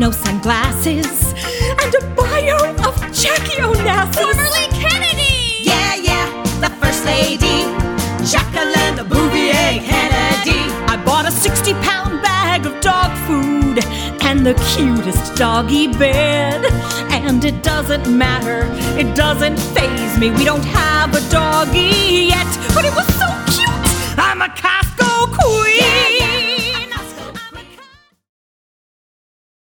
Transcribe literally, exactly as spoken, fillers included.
no sunglasses, and a bio of Jackie Onassis. Formerly Kennedy! Yeah, yeah, the First Lady, Jacqueline Bouvier Kennedy. I bought a sixty-pound bag of dog food and the cutest doggy bed. And it doesn't matter, it doesn't faze me. We don't have a doggy yet, but it was so cute. I'm a Costco queen.